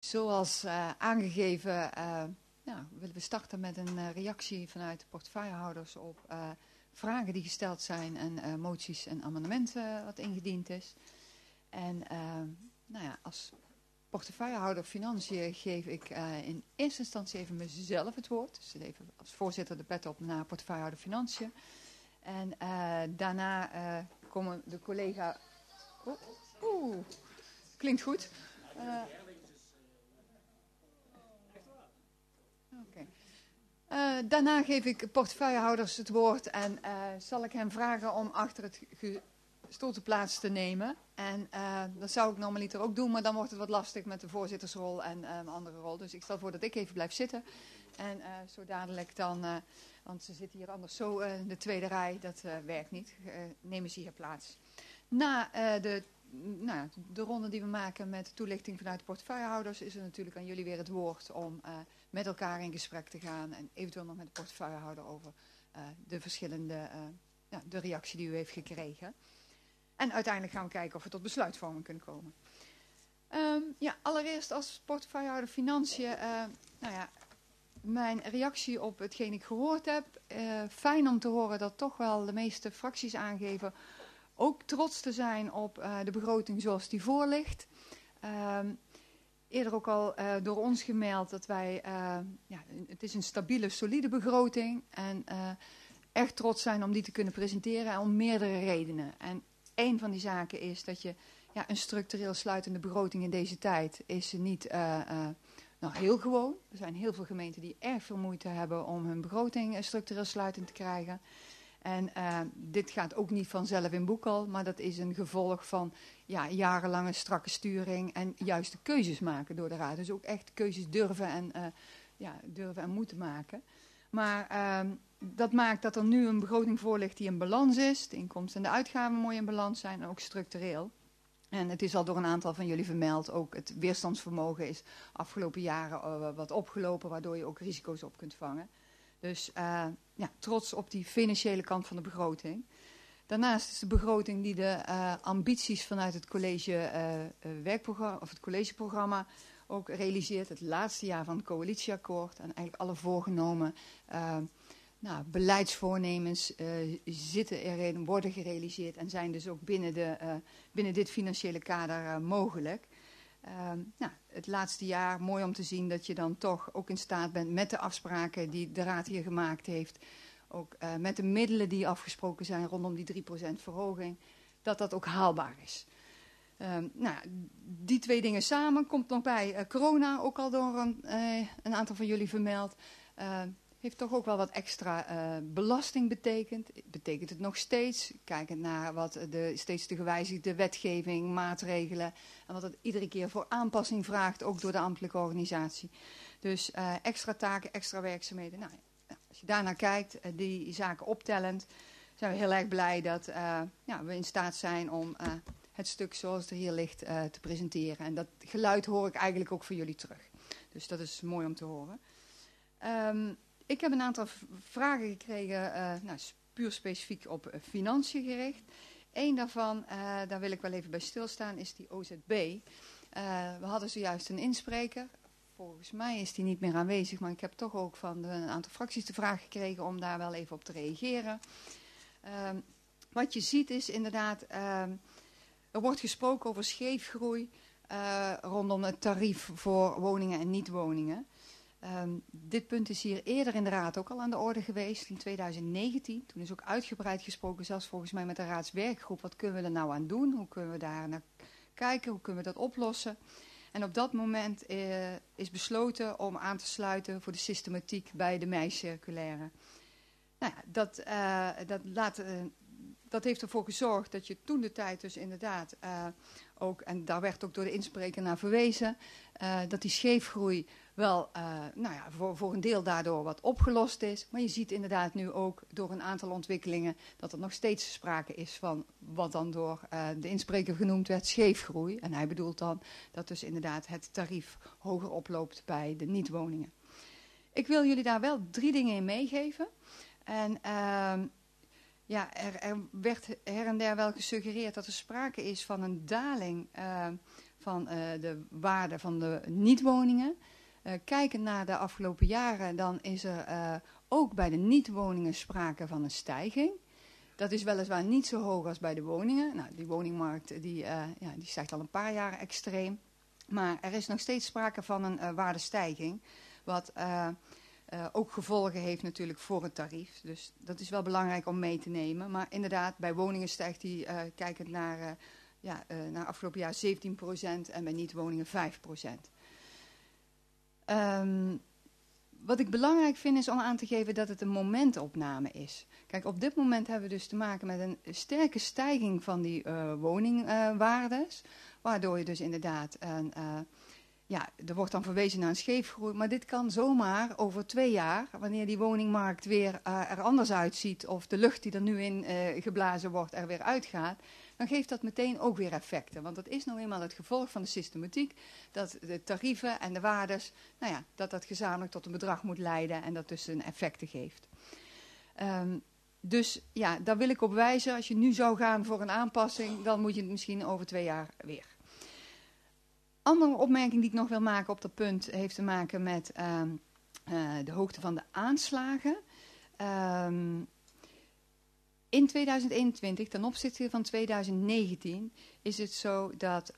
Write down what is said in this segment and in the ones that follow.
Zoals aangegeven willen we starten met een reactie vanuit de portefeuillehouders op vragen die gesteld zijn en moties en amendementen wat ingediend is. En als portefeuillehouder Financiën geef ik in eerste instantie even mezelf het woord. Dus even als voorzitter de pet op naar portefeuillehouder Financiën. En daarna komen de collega... klinkt goed. Daarna geef ik portefeuillehouders het woord en zal ik hen vragen om achter het gestoelte plaats te nemen. En dat zou ik normaliter ook doen, maar dan wordt het wat lastig met de voorzittersrol en mijn andere rol. Dus ik stel voor dat ik even blijf zitten. En zo dadelijk dan, want ze zitten hier anders zo in de tweede rij, dat werkt niet. Nemen ze hier plaats. Na de ronde die we maken met de toelichting vanuit de portefeuillehouders is er natuurlijk aan jullie weer het woord om met elkaar in gesprek te gaan en eventueel nog met de portefeuillehouder over de verschillende, de reactie die u heeft gekregen. En uiteindelijk gaan we kijken of we tot besluitvorming kunnen komen. Allereerst als portefeuillehouder Financiën, mijn reactie op hetgeen ik gehoord heb. Fijn om te horen dat toch wel de meeste fracties aangeven ook trots te zijn op de begroting zoals die voor ligt. Eerder ook al door ons gemeld dat wij, het is een stabiele, solide begroting. En echt trots zijn om die te kunnen presenteren en om meerdere redenen. En een van die zaken is dat je een structureel sluitende begroting in deze tijd is niet heel gewoon. Er zijn heel veel gemeenten die erg veel moeite hebben om hun begroting structureel sluitend te krijgen. En dit gaat ook niet vanzelf in boekal, maar dat is een gevolg van jarenlange strakke sturing en juiste keuzes maken door de Raad. Dus ook echt keuzes durven en moeten maken. Maar dat maakt dat er nu een begroting voor ligt die in balans is. De inkomsten en de uitgaven mooi in balans zijn en ook structureel. En het is al door een aantal van jullie vermeld, ook het weerstandsvermogen is afgelopen jaren wat opgelopen, waardoor je ook risico's op kunt vangen. Dus trots op die financiële kant van de begroting. Daarnaast is de begroting die de ambities vanuit het college werkprogramma of het collegeprogramma ook realiseert. Het laatste jaar van het coalitieakkoord en eigenlijk alle voorgenomen beleidsvoornemens zitten erin, worden gerealiseerd en zijn dus ook binnen dit financiële kader mogelijk. Het laatste jaar, mooi om te zien dat je dan toch ook in staat bent met de afspraken die de Raad hier gemaakt heeft, ook met de middelen die afgesproken zijn rondom die 3% verhoging, dat ook haalbaar is. Die twee dingen samen, komt nog bij corona, ook al door een aantal van jullie vermeld, heeft toch ook wel wat extra belasting betekend. Betekent het nog steeds, kijkend naar wat steeds de gewijzigde wetgeving, maatregelen en wat het iedere keer voor aanpassing vraagt, ook door de ambtelijke organisatie. Dus extra taken, extra werkzaamheden. Als je daarnaar kijkt, die zaken optellend, zijn we heel erg blij dat we in staat zijn om het stuk zoals het er hier ligt te presenteren. En dat geluid hoor ik eigenlijk ook van jullie terug. Dus dat is mooi om te horen. Ik heb een aantal vragen gekregen, puur specifiek op financiën gericht. Eén daarvan, daar wil ik wel even bij stilstaan, is die OZB. We hadden zojuist een inspreker. Volgens mij is die niet meer aanwezig, maar ik heb toch ook van een aantal fracties de vraag gekregen om daar wel even op te reageren. Wat je ziet is inderdaad, er wordt gesproken over scheefgroei rondom het tarief voor woningen en niet-woningen. Dit punt is hier eerder in de Raad ook al aan de orde geweest in 2019. Toen is ook uitgebreid gesproken, zelfs volgens mij met de raadswerkgroep. Wat kunnen we er nou aan doen? Hoe kunnen we daar naar kijken? Hoe kunnen we dat oplossen? En op dat moment is besloten om aan te sluiten voor de systematiek bij de meiCirculaire. Dat heeft ervoor gezorgd dat je toen de tijd dus inderdaad ook, en daar werd ook door de inspreker naar verwezen, dat die scheefgroei wel voor een deel daardoor wat opgelost is. Maar je ziet inderdaad nu ook door een aantal ontwikkelingen dat er nog steeds sprake is van wat dan door de inspreker genoemd werd scheefgroei. En hij bedoelt dan dat dus inderdaad het tarief hoger oploopt bij de niet-woningen. Ik wil jullie daar wel 3 dingen in meegeven. En er werd her en der wel gesuggereerd dat er sprake is van een daling van de waarde van de niet-woningen. Kijkend naar de afgelopen jaren, dan is er ook bij de niet-woningen sprake van een stijging. Dat is weliswaar niet zo hoog als bij de woningen. Nou, die woningmarkt die stijgt al een paar jaar extreem. Maar er is nog steeds sprake van een waardestijging. Wat ook gevolgen heeft natuurlijk voor het tarief. Dus dat is wel belangrijk om mee te nemen. Maar inderdaad, bij woningen stijgt die kijkend naar afgelopen jaar 17% en bij niet-woningen 5%. Wat ik belangrijk vind is om aan te geven dat het een momentopname is. Kijk, op dit moment hebben we dus te maken met een sterke stijging van die woningwaardes. Waardoor je dus inderdaad, er wordt dan verwezen naar een scheefgroei. Maar dit kan zomaar over 2 jaar, wanneer die woningmarkt weer er anders uitziet. Of de lucht die er nu in geblazen wordt er weer uitgaat. Dan geeft dat meteen ook weer effecten. Want dat is nou eenmaal het gevolg van de systematiek. Dat de tarieven en de waardes, dat gezamenlijk tot een bedrag moet leiden. En dat dus een effecten geeft. Dus ja, daar wil ik op wijzen. Als je nu zou gaan voor een aanpassing, dan moet je het misschien over 2 jaar weer. Andere opmerking die ik nog wil maken op dat punt heeft te maken met de hoogte van de aanslagen. In 2021, ten opzichte van 2019, is het zo dat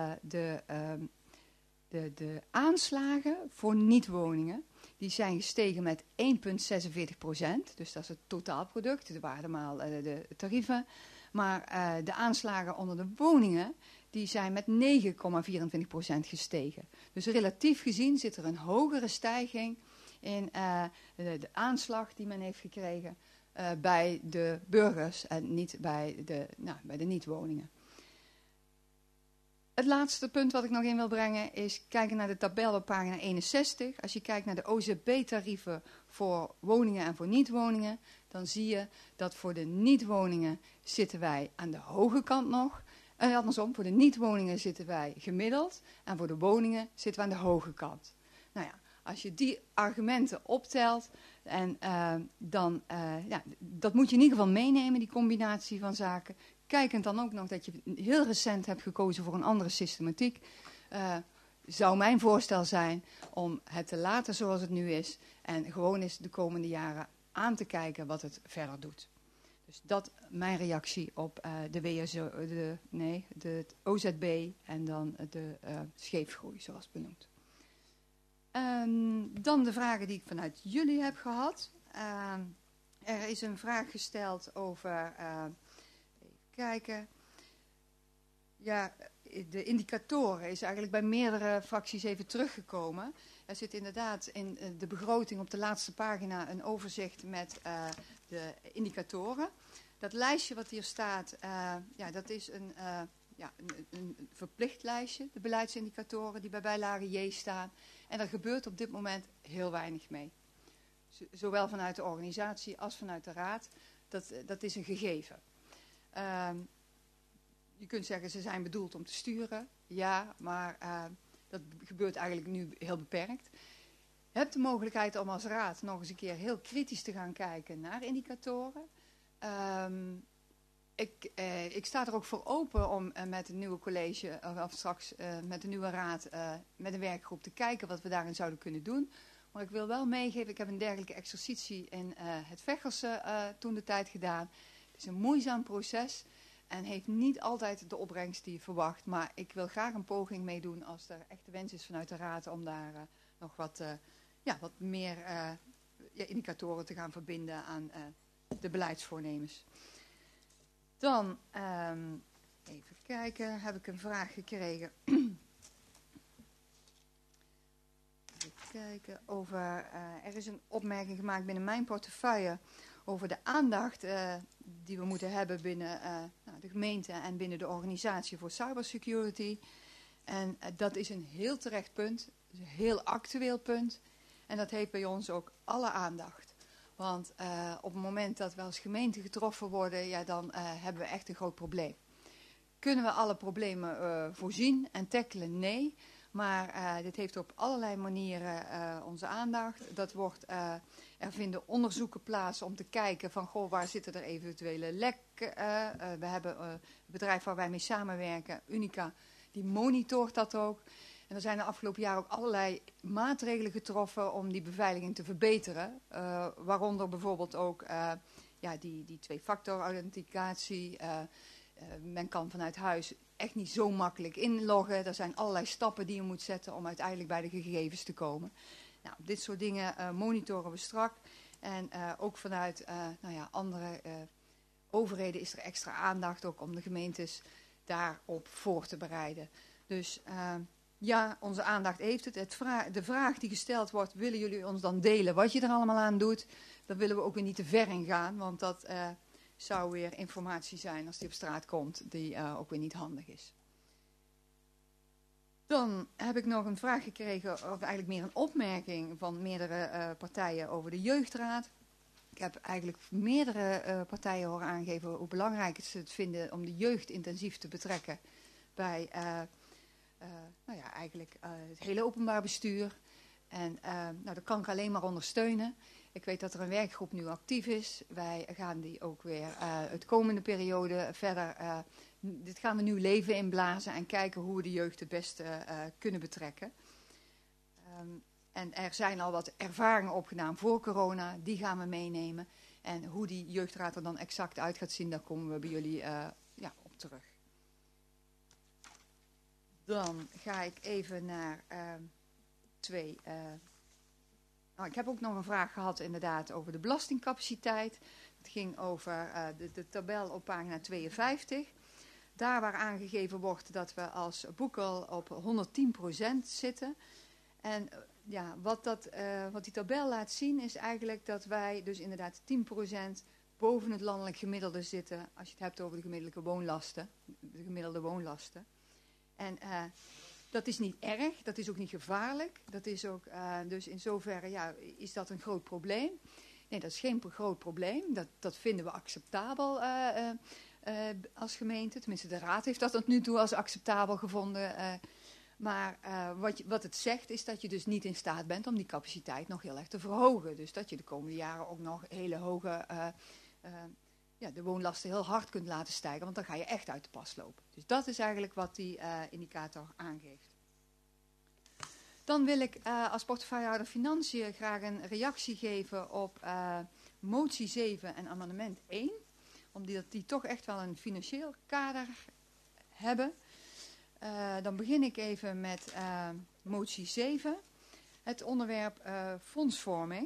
de aanslagen voor niet-woningen, die zijn gestegen met 1,46%. Dus dat is het totaalproduct, de waarde maal de tarieven. Maar de aanslagen onder de woningen, die zijn met 9,24% gestegen. Dus relatief gezien zit er een hogere stijging in de aanslag die men heeft gekregen bij de burgers en niet bij de niet-woningen. Het laatste punt wat ik nog in wil brengen is kijken naar de tabel op pagina 61. Als je kijkt naar de OZB-tarieven voor woningen en voor niet-woningen, dan zie je dat voor de niet-woningen zitten wij aan de hoge kant nog. En andersom, voor de niet-woningen zitten wij gemiddeld en voor de woningen zitten we aan de hoge kant. Nou ja, als je die argumenten optelt, en dat moet je in ieder geval meenemen, die combinatie van zaken. Kijkend dan ook nog dat je heel recent hebt gekozen voor een andere systematiek, zou mijn voorstel zijn om het te laten zoals het nu is en gewoon eens de komende jaren aan te kijken wat het verder doet. Dus dat mijn reactie op de OZB en dan de scheefgroei zoals benoemd. Dan de vragen die ik vanuit jullie heb gehad. Er is een vraag gesteld over, even kijken, ja, de indicatoren is eigenlijk bij meerdere fracties even teruggekomen. Er zit inderdaad in de begroting op de laatste pagina een overzicht met de indicatoren. Dat lijstje wat hier staat, dat is een verplicht lijstje, de beleidsindicatoren die bij bijlage J staan. En er gebeurt op dit moment heel weinig mee. Zowel vanuit de organisatie als vanuit de raad. Dat is een gegeven. Je kunt zeggen ze zijn bedoeld om te sturen. Ja, maar dat gebeurt eigenlijk nu heel beperkt. Je hebt de mogelijkheid om als raad nog eens een keer heel kritisch te gaan kijken naar indicatoren. Ik sta er ook voor open om met het nieuwe college, of straks met de nieuwe raad, met een werkgroep te kijken wat we daarin zouden kunnen doen. Maar ik wil wel meegeven, ik heb een dergelijke exercitie in het Veghelse toen de tijd gedaan. Het is een moeizaam proces en heeft niet altijd de opbrengst die je verwacht. Maar ik wil graag een poging meedoen als er echt de wens is vanuit de raad om daar nog wat meer indicatoren te gaan verbinden aan de beleidsvoornemens. Dan, even kijken, heb ik een vraag gekregen. Even kijken over, er is een opmerking gemaakt binnen mijn portefeuille over de aandacht die we moeten hebben binnen de gemeente en binnen de organisatie voor cybersecurity. En dat is een heel terecht punt, een heel actueel punt. En dat heeft bij ons ook alle aandacht. Want op het moment dat we als gemeente getroffen worden, ja, dan hebben we echt een groot probleem. Kunnen we alle problemen voorzien en tackelen? Nee. Maar dit heeft op allerlei manieren onze aandacht. Er vinden onderzoeken plaats om te kijken van, waar zitten er eventuele lekken. We hebben een bedrijf waar wij mee samenwerken, Unica, die monitort dat ook. En er zijn de afgelopen jaren ook allerlei maatregelen getroffen om die beveiliging te verbeteren. Waaronder bijvoorbeeld ook die twee-factor authenticatie. Men kan vanuit huis echt niet zo makkelijk inloggen. Er zijn allerlei stappen die je moet zetten om uiteindelijk bij de gegevens te komen. Nou, dit soort dingen monitoren we strak. En ook vanuit andere overheden is er extra aandacht ook om de gemeentes daarop voor te bereiden. Dus onze aandacht heeft het. De vraag die gesteld wordt, willen jullie ons dan delen wat je er allemaal aan doet? Dan willen we ook weer niet te ver in gaan, want dat zou weer informatie zijn als die op straat komt, die ook weer niet handig is. Dan heb ik nog een vraag gekregen, of eigenlijk meer een opmerking van meerdere partijen over de jeugdraad. Ik heb eigenlijk meerdere partijen horen aangeven hoe belangrijk ze het vinden om de jeugd intensief te betrekken bij het hele openbaar bestuur. En dat kan ik alleen maar ondersteunen. Ik weet dat er een werkgroep nu actief is. Wij gaan die ook weer het komende periode verder. Dit gaan we nieuw leven inblazen en kijken hoe we de jeugd het beste kunnen betrekken. En er zijn al wat ervaringen opgedaan voor corona. Die gaan we meenemen. En hoe die jeugdraad er dan exact uit gaat zien, daar komen we bij jullie op terug. Dan ga ik even naar twee... ik heb ook nog een vraag gehad inderdaad over de belastingcapaciteit. Het ging over de tabel op pagina 52. Daar waar aangegeven wordt dat we als Boekel op 110% zitten. En wat die tabel laat zien is eigenlijk dat wij dus inderdaad 10% boven het landelijk gemiddelde zitten. Als je het hebt over de gemiddelde woonlasten. En dat is niet erg, dat is ook niet gevaarlijk. Dat is ook, dus in zoverre is dat een groot probleem. Nee, dat is geen groot probleem. Dat vinden we acceptabel als gemeente. Tenminste, de raad heeft dat tot nu toe als acceptabel gevonden. Maar wat het zegt is dat je dus niet in staat bent om die capaciteit nog heel erg te verhogen. Dus dat je de komende jaren ook nog hele hoge... de woonlasten heel hard kunt laten stijgen, want dan ga je echt uit de pas lopen. Dus dat is eigenlijk wat die indicator aangeeft. Dan wil ik als portefeuillehouder Financiën graag een reactie geven op motie 7 en amendement 1. Omdat die toch echt wel een financieel kader hebben. Dan begin ik even met motie 7. Het onderwerp fondsvorming.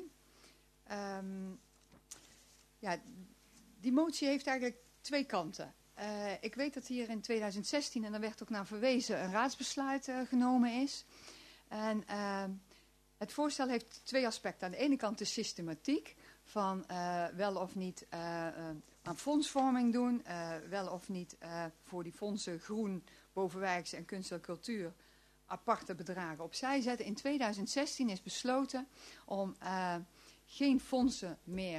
Die motie heeft eigenlijk twee kanten. Ik weet dat hier in 2016, en daar werd ook naar verwezen, een raadsbesluit genomen is. En het voorstel heeft twee aspecten. Aan de ene kant de systematiek van wel of niet aan fondsvorming doen. Wel of niet voor die fondsen groen, bovenwijkse en kunst en cultuur aparte bedragen opzij zetten. In 2016 is besloten om geen fondsen meer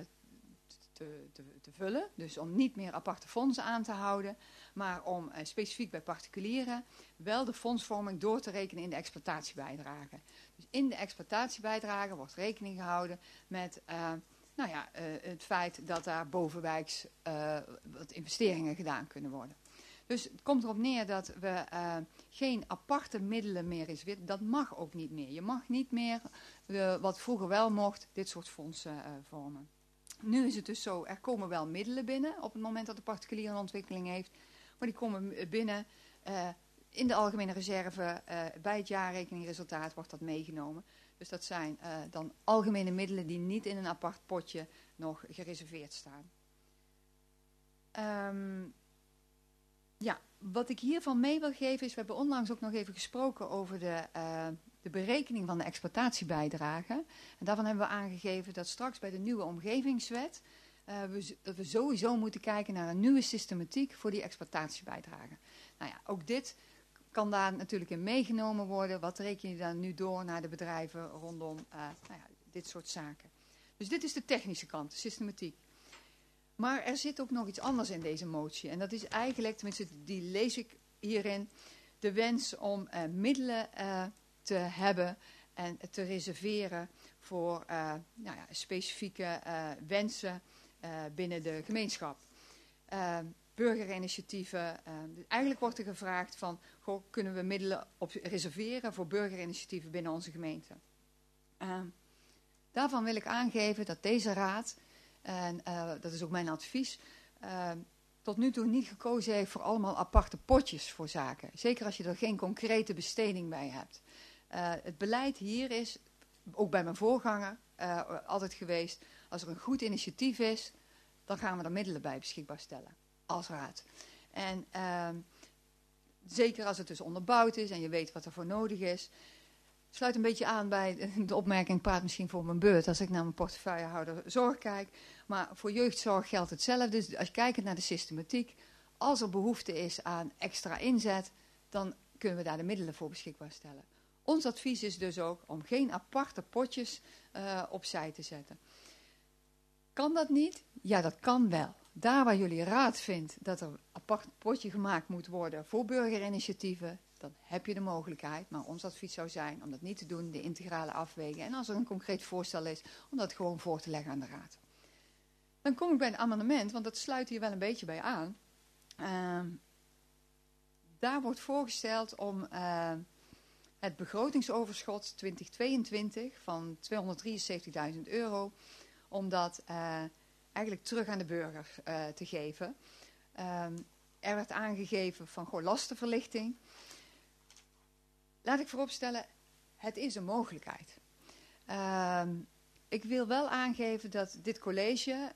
te vullen. Dus om niet meer aparte fondsen aan te houden. Maar om specifiek bij particulieren wel de fondsvorming door te rekenen in de exploitatiebijdrage. Dus in de exploitatiebijdrage wordt rekening gehouden met het feit dat daar bovenwijks wat investeringen gedaan kunnen worden. Dus het komt erop neer dat we geen aparte middelen meer reserveren. Dat mag ook niet meer. Je mag niet meer, wat vroeger wel mocht, dit soort fondsen vormen. Nu is het dus zo, er komen wel middelen binnen op het moment dat de particulier een ontwikkeling heeft. Maar die komen binnen in de algemene reserve. Bij het jaarrekeningresultaat wordt dat meegenomen. Dus dat zijn dan algemene middelen die niet in een apart potje nog gereserveerd staan. Wat ik hiervan mee wil geven is, we hebben onlangs ook nog even gesproken over de berekening van de exploitatiebijdrage. En daarvan hebben we aangegeven dat straks bij de nieuwe omgevingswet, dat we sowieso moeten kijken naar een nieuwe systematiek voor die exploitatiebijdrage. Nou ja, ook dit kan daar natuurlijk in meegenomen worden. Wat reken je dan nu door naar de bedrijven rondom dit soort zaken. Dus dit is de technische kant, de systematiek. Maar er zit ook nog iets anders in deze motie. En dat is eigenlijk, tenminste die lees ik hierin, de wens om middelen te hebben en te reserveren voor specifieke wensen binnen de gemeenschap. burgerinitiatieven. Eigenlijk wordt er gevraagd van, goh, kunnen we middelen reserveren voor burgerinitiatieven binnen onze gemeente. Daarvan wil ik aangeven dat deze raad, en dat is ook mijn advies, tot nu toe niet gekozen heeft voor allemaal aparte potjes voor zaken. Zeker als je er geen concrete besteding bij hebt. Het beleid hier is, ook bij mijn voorganger, altijd geweest, als er een goed initiatief is, dan gaan we er middelen bij beschikbaar stellen, als raad. En zeker als het dus onderbouwd is en je weet wat er voor nodig is. Sluit een beetje aan bij de opmerking, praat misschien voor mijn beurt, als ik naar mijn portefeuillehouder zorg kijk. Maar voor jeugdzorg geldt hetzelfde. Dus als je kijkt naar de systematiek, als er behoefte is aan extra inzet, dan kunnen we daar de middelen voor beschikbaar stellen. Ons advies is dus ook om geen aparte potjes opzij te zetten. Kan dat niet? Ja, dat kan wel. Daar waar jullie raad vindt dat er een apart potje gemaakt moet worden voor burgerinitiatieven, dan heb je de mogelijkheid. Maar ons advies zou zijn om dat niet te doen, de integrale afweging. En als er een concreet voorstel is, om dat gewoon voor te leggen aan de raad. Dan kom ik bij het amendement, want dat sluit hier wel een beetje bij aan. Daar wordt voorgesteld om het begrotingsoverschot 2022 van €273.000, om dat eigenlijk terug aan de burger te geven. Er werd aangegeven van lastenverlichting. Laat ik vooropstellen, het is een mogelijkheid. Ik wil wel aangeven dat dit college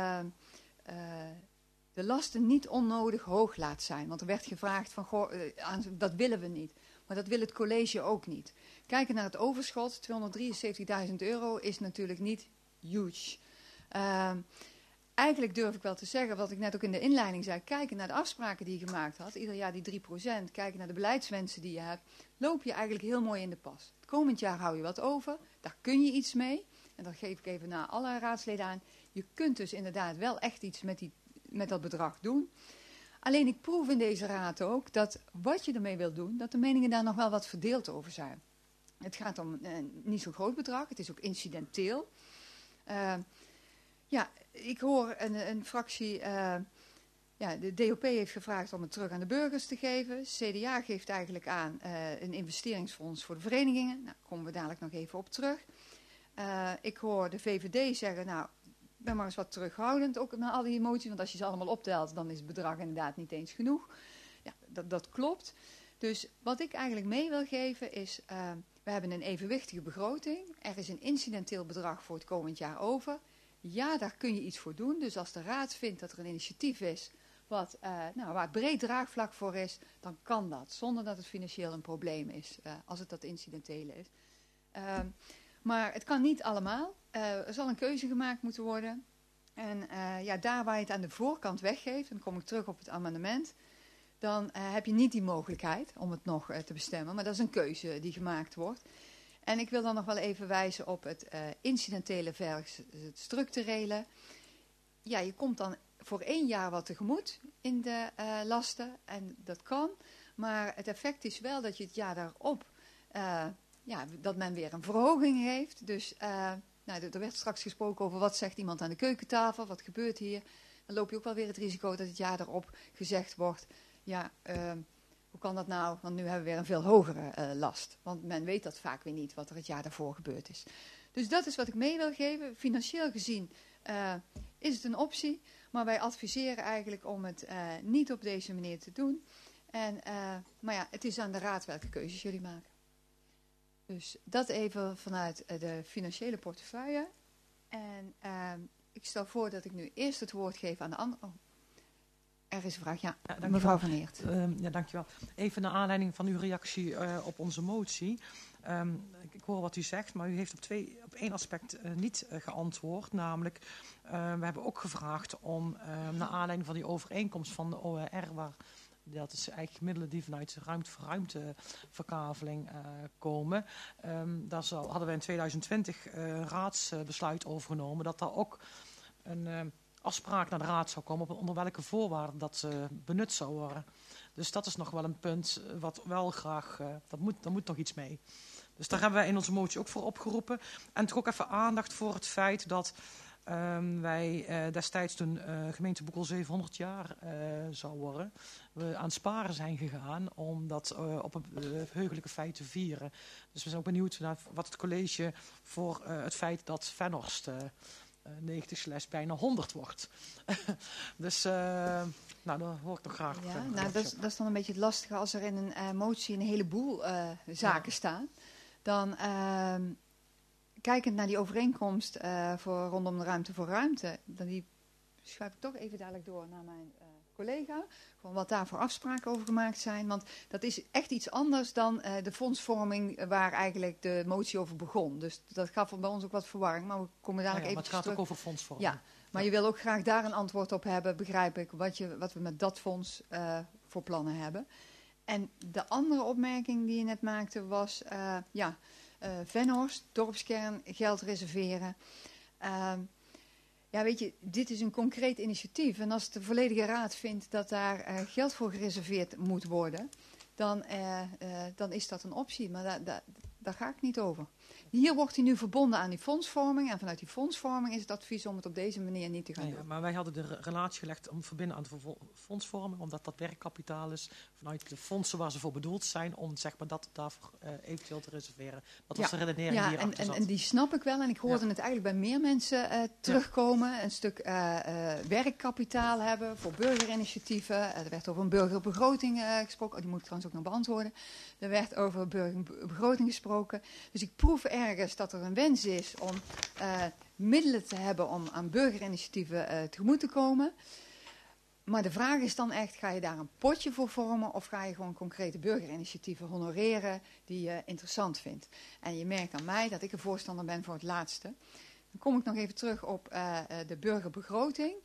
de lasten niet onnodig hoog laat zijn. Want er werd gevraagd van, dat willen we niet. Maar dat wil het college ook niet. Kijken naar het overschot, €273.000 is natuurlijk niet huge. Eigenlijk durf ik wel te zeggen, wat ik net ook in de inleiding zei, kijken naar de afspraken die je gemaakt had, ieder jaar die 3%, kijken naar de beleidswensen die je hebt, loop je eigenlijk heel mooi in de pas. Het komend jaar hou je wat over, daar kun je iets mee. En dat geef ik even naar alle raadsleden aan. Je kunt dus inderdaad wel echt iets met dat bedrag doen. Alleen ik proef in deze raad ook dat wat je ermee wilt doen, dat de meningen daar nog wel wat verdeeld over zijn. Het gaat om niet zo'n groot bedrag, het is ook incidenteel. Ja, ik hoor een fractie, de DOP heeft gevraagd om het terug aan de burgers te geven. CDA geeft eigenlijk aan een investeringsfonds voor de verenigingen. Nou, daar komen we dadelijk nog even op terug. Ik hoor de VVD zeggen, nou, ben maar eens wat terughoudend, ook na al die emoties. Want als je ze allemaal optelt, dan is het bedrag inderdaad niet eens genoeg. Ja, dat klopt. Dus wat ik eigenlijk mee wil geven is, we hebben een evenwichtige begroting. Er is een incidenteel bedrag voor het komend jaar over. Ja, daar kun je iets voor doen. Dus als de raad vindt dat er een initiatief is waar breed draagvlak voor is, dan kan dat. Zonder dat het financieel een probleem is, als het dat incidentele is. Maar het kan niet allemaal. Er zal een keuze gemaakt moeten worden. En daar waar je het aan de voorkant weggeeft, en dan kom ik terug op het amendement, dan heb je niet die mogelijkheid om het nog te bestemmen. Maar dat is een keuze die gemaakt wordt. En ik wil dan nog wel even wijzen op het incidentele versus het structurele. Ja, je komt dan voor 1 jaar wat tegemoet in de lasten. En dat kan. Maar het effect is wel dat je het jaar daarop, dat men weer een verhoging heeft. Dus er werd straks gesproken over wat zegt iemand aan de keukentafel. Wat gebeurt hier? Dan loop je ook wel weer het risico dat het jaar daarop gezegd wordt, hoe kan dat nou? Want nu hebben we weer een veel hogere last. Want men weet dat vaak weer niet, wat er het jaar daarvoor gebeurd is. Dus dat is wat ik mee wil geven. Financieel gezien is het een optie. Maar wij adviseren eigenlijk om het niet op deze manier te doen. Maar het is aan de raad welke keuzes jullie maken. Dus dat even vanuit de financiële portefeuille. En ik stel voor dat ik nu eerst het woord geef aan de andere. Er is een vraag, ja mevrouw Van Eert. Dankjewel. Even naar aanleiding van uw reactie op onze motie. Ik hoor wat u zegt, maar u heeft op 1 aspect niet geantwoord. Namelijk, we hebben ook gevraagd om naar aanleiding van die overeenkomst van de OER, dat is eigenlijk middelen die vanuit de ruimteverkaveling komen. Daar hadden we in 2020 raadsbesluit over genomen dat daar ook een afspraak naar de raad zou komen op onder welke voorwaarden dat benut zou worden. Dus dat is nog wel een punt wat wel graag, daar moet nog iets mee. Dus daar hebben wij in onze motie ook voor opgeroepen. En toch ook even aandacht voor het feit dat Wij destijds toen gemeente Boekel 700 jaar zou worden, we aan het sparen zijn gegaan om dat op een heugelijke feit te vieren. Dus we zijn ook benieuwd naar wat het college voor het feit dat Venhorst 90 / bijna 100 wordt. Dus nou, daar hoor ik nog graag. Ja, nou, dat is dan een beetje het lastige als er in een motie een heleboel zaken staan. Dan kijkend naar die overeenkomst voor rondom de ruimte voor ruimte, dan die schuif ik toch even dadelijk door naar mijn collega. Gewoon wat daar voor afspraken over gemaakt zijn. Want dat is echt iets anders dan de fondsvorming waar eigenlijk de motie over begon. Dus dat gaf bij ons ook wat verwarring. Maar we komen dadelijk even terug. Maar het gaat ook over fondsvorming. Ja, maar je wil ook graag daar een antwoord op hebben, begrijp ik, wat we met dat fonds voor plannen hebben. En de andere opmerking die je net maakte was, Venhorst, dorpskern, geld reserveren. Ja, weet je, dit is een concreet initiatief. En als de volledige raad vindt dat daar geld voor gereserveerd moet worden, dan is dat een optie. Maar daar ga ik niet over. Hier wordt hij nu verbonden aan die fondsvorming. En vanuit die fondsvorming is het advies om het op deze manier niet te gaan doen. Maar wij hadden de relatie gelegd om te verbinden aan de fondsvorming. Omdat dat werkkapitaal is vanuit de fondsen waar ze voor bedoeld zijn. Om zeg maar, dat daarvoor eventueel te reserveren. Dat was de redenering die hierachter zat. En die snap ik wel. En ik hoorde het eigenlijk bij meer mensen terugkomen. Een stuk werkkapitaal hebben voor burgerinitiatieven. Er werd over een burgerbegroting gesproken. Die moet ik trouwens ook nog beantwoorden. Er werd over een burgerbegroting gesproken. Dus ik proef ergens dat er een wens is om middelen te hebben om aan burgerinitiatieven tegemoet te komen. Maar de vraag is dan echt, ga je daar een potje voor vormen of ga je gewoon concrete burgerinitiatieven honoreren die je interessant vindt? En je merkt aan mij dat ik een voorstander ben voor het laatste. Dan kom ik nog even terug op de burgerbegroting.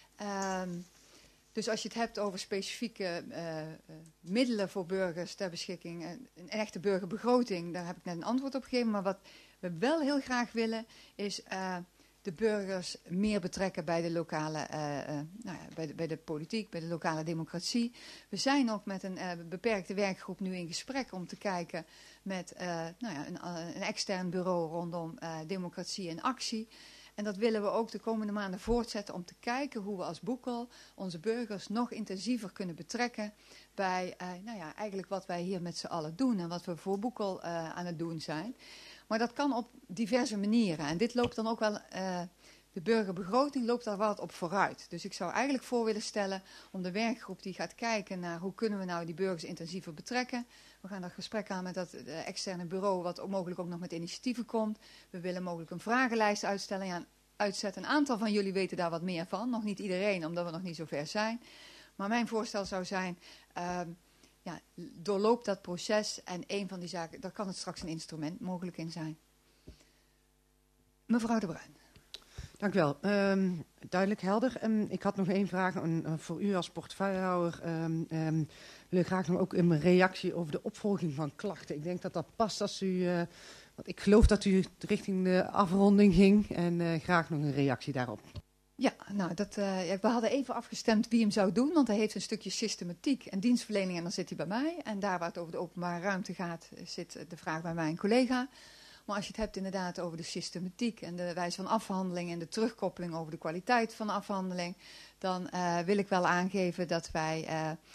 Dus als je het hebt over specifieke middelen voor burgers ter beschikking, een echte burgerbegroting, daar heb ik net een antwoord op gegeven. Maar wat we wel heel graag willen is de burgers meer betrekken bij de lokale, bij de politiek, bij de lokale democratie. We zijn ook met een beperkte werkgroep nu in gesprek om te kijken met een extern bureau rondom democratie en actie. En dat willen we ook de komende maanden voortzetten om te kijken hoe we als Boekel onze burgers nog intensiever kunnen betrekken bij eigenlijk wat wij hier met z'n allen doen en wat we voor Boekel aan het doen zijn. Maar dat kan op diverse manieren. En dit loopt dan ook wel, de burgerbegroting loopt daar wat op vooruit. Dus ik zou eigenlijk voor willen stellen om de werkgroep die gaat kijken naar hoe kunnen we nou die burgers intensiever betrekken. We gaan dat gesprek aan met dat externe bureau wat mogelijk ook nog met initiatieven komt. We willen mogelijk een vragenlijst uitzetten. Een aantal van jullie weten daar wat meer van. Nog niet iedereen, omdat we nog niet zo ver zijn. Maar mijn voorstel zou zijn, doorloop dat proces en een van die zaken, daar kan het straks een instrument mogelijk in zijn. Mevrouw De Bruin. Dank u wel. Duidelijk, helder. Ik had nog één vraag voor u als portefeuillehouder. Wil ik graag nog ook een reactie over de opvolging van klachten. Ik denk dat dat past als u, want ik geloof dat u richting de afronding ging en graag nog een reactie daarop. Ja, nou, we hadden even afgestemd wie hem zou doen, want hij heeft een stukje systematiek en dienstverlening en dan zit hij bij mij. En daar waar het over de openbare ruimte gaat, zit de vraag bij mijn collega. Maar als je het hebt inderdaad over de systematiek en de wijze van afhandeling en de terugkoppeling over de kwaliteit van de afhandeling, dan wil ik wel aangeven dat wij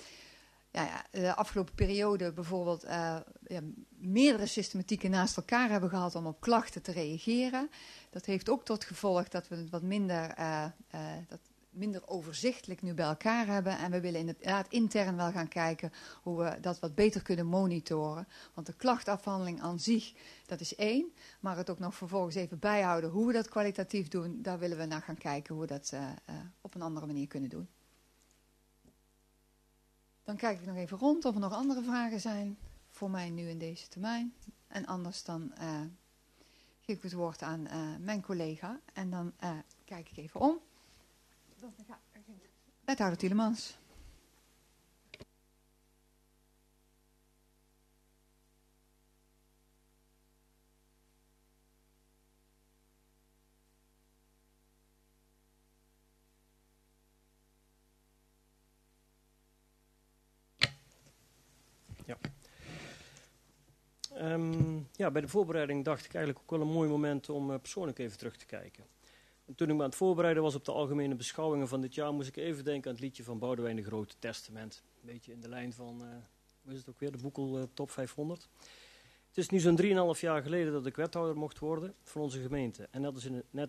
de afgelopen periode bijvoorbeeld meerdere systematieken naast elkaar hebben gehad om op klachten te reageren. Dat heeft ook tot gevolg dat we het wat minder overzichtelijk nu bij elkaar hebben. En we willen inderdaad intern wel gaan kijken hoe we dat wat beter kunnen monitoren. Want de klachtafhandeling aan zich, dat is één. Maar het ook nog vervolgens even bijhouden hoe we dat kwalitatief doen, daar willen we naar gaan kijken hoe we dat op een andere manier kunnen doen. Dan kijk ik nog even rond of er nog andere vragen zijn voor mij nu in deze termijn. En anders dan geef ik het woord aan mijn collega. En dan kijk ik even om. Wethouder Tielemans. Ja. Bij de voorbereiding dacht ik eigenlijk ook wel een mooi moment om persoonlijk even terug te kijken. Toen ik me aan het voorbereiden was op de algemene beschouwingen van dit jaar, moest ik even denken aan het liedje van Boudewijn de Groot, Testament. Een beetje in de lijn van, hoe is het ook weer, de Boekel Top 500. Het is nu zo'n 3,5 jaar geleden dat ik wethouder mocht worden van onze gemeente. En net